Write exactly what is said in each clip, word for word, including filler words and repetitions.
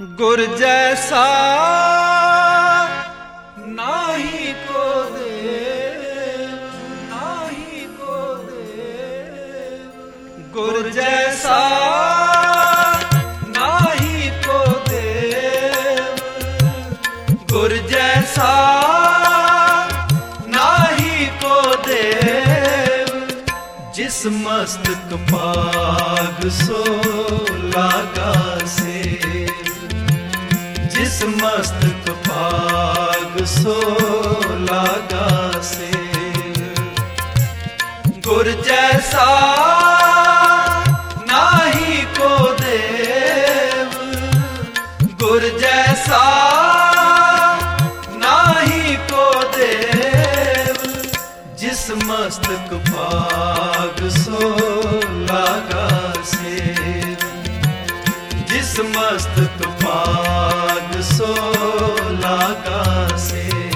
गुर जैसा नाही को देव, नाही को देव। गुर जैसा नाही को देव, गुर जैसा नाही को देव। जिस मस्तक पाग सो लागा से, जिस मस्तक पाग सो लागा से। गुर जैसा नाही को देव, गुर जैसा नाही को देव। जिस मस्तक पाग सो लागा से, जिस मस्तक पाग सो लागा से।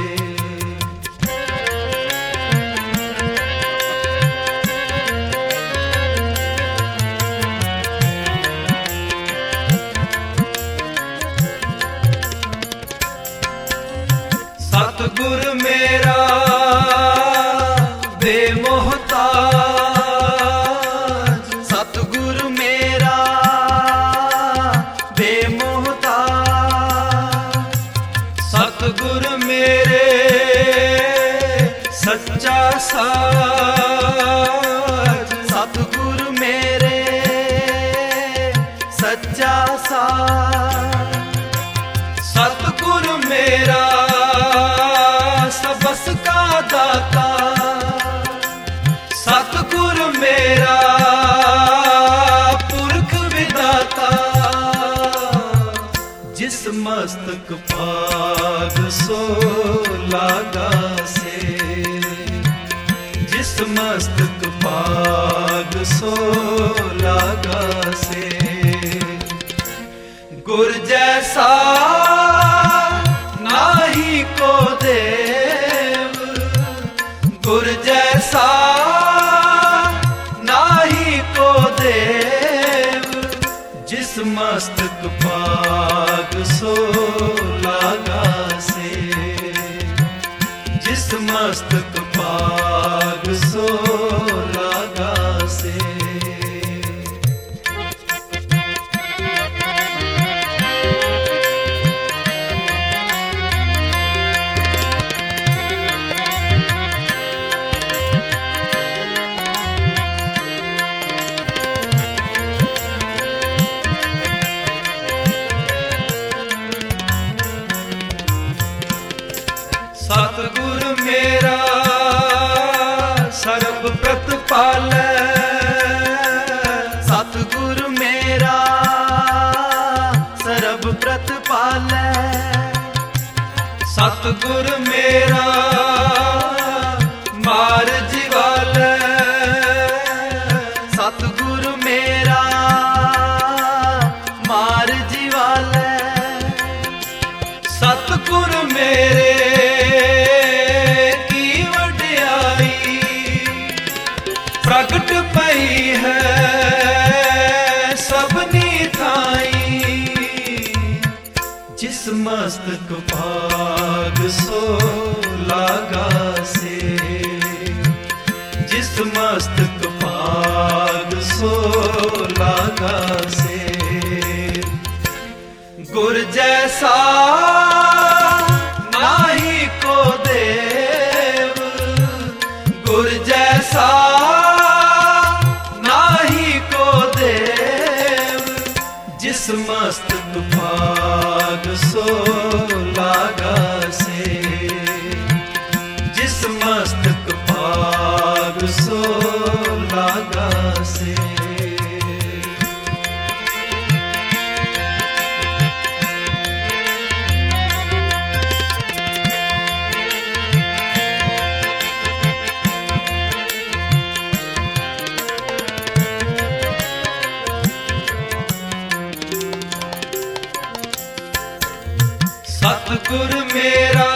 सतगुर मेरा बेमोहताज, सतगुर मेरा सतगुर मेरे सच्चा साज, सतगुर मेरे सच्चा साज। सतगुर मेरा सबस का दाता, सतगुर मेरा पुरख विदाता। जिस मस्तक पाग सो लागा से, जिस मस्तक पाग सो लागा से। गुर जैसा नाही को देव, गुर जैसा नाही को देव। जिस मस्तक पाग सो लागा से, जिस मस्तक पाग सो लागा से। सतगुर मेरा सर्ब प्रतिपालै, सतगुर मेरा सर्ब प्रतिपालै। सतगुर मेरा मार जीवालै, सतगुर मेरा मार जीवालै। सतगुर मेरे प्रगट पई है सबनी थाई। जिस मस्तक पाग सो लागा से, जिस मस्तक पाग सो लागा से। गुर जैसा नाही को देव, गुर जैसा जिस मस्तक पाग सो लागा से, जिस मस्तक पाग सो लागा से। सतगुर मेरा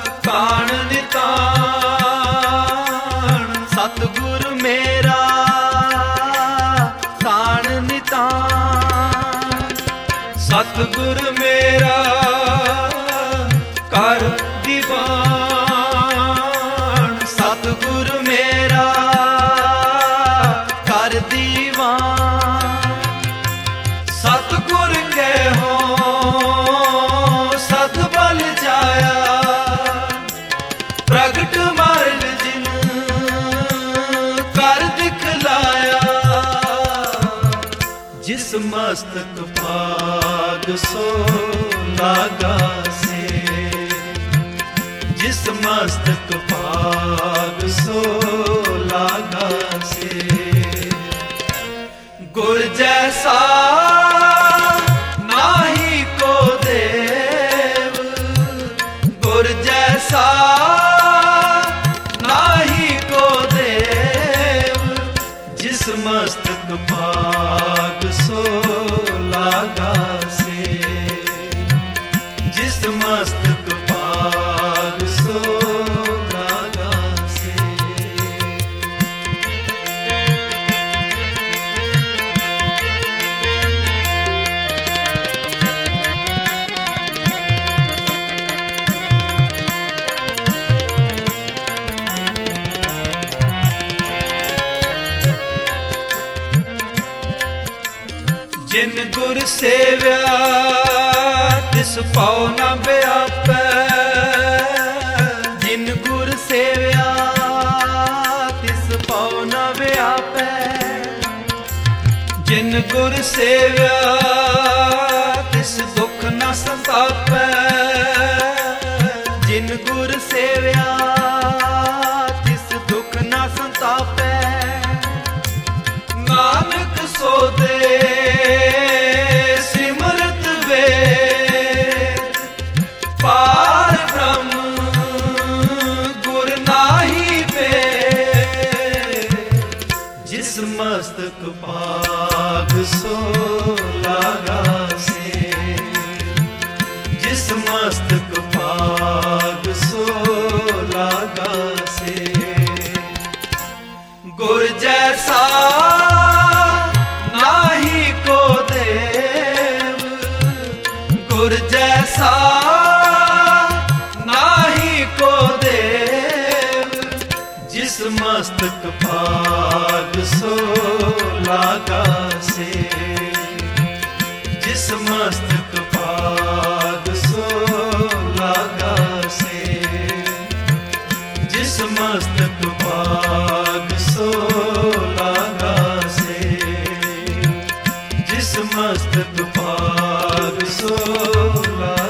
कान नितान, सतगुर मेरा सतगुर मेरा कर दीवान, सतगुर मेरा कर दीवान। सतगुर के हो सत बल जाया, प्रगट मार्ग जिन कर दिखलाया। जिस मस्तक भाग सो लागा से, जिस मस्तक भाग सो लागा से। गुर जैसा नाही को देव, गुर जैसा नाही को देव। जिस मस्तक भाग सो लागा से, जिस मस्तक भाग सो लागा से। जिन गुर सेव्या तिस पाओ न व्यापै, जिन गुर सेव्या तिस पाओ न व्यापै। जिन गुर सेव्या तिस दुख न संतापै, जिन गुर सेव्या तिस दुख न संतापै। नानक सो दे सिमरत वेद, पार ब्रह्म गुर नाही भेद। जिस मस्तक भाग सो लागा से, जिस मस्तक भाग सो लागा से। गुर जैसा नाही को देव, गुर जैसा नाही को देव। जिस मस्तक भाग सो लागा से, जिस मस्तक भाग सो लागा से। जिस मस्तक भाग सो लागा से, जिस मस्तक भाग सो लागा।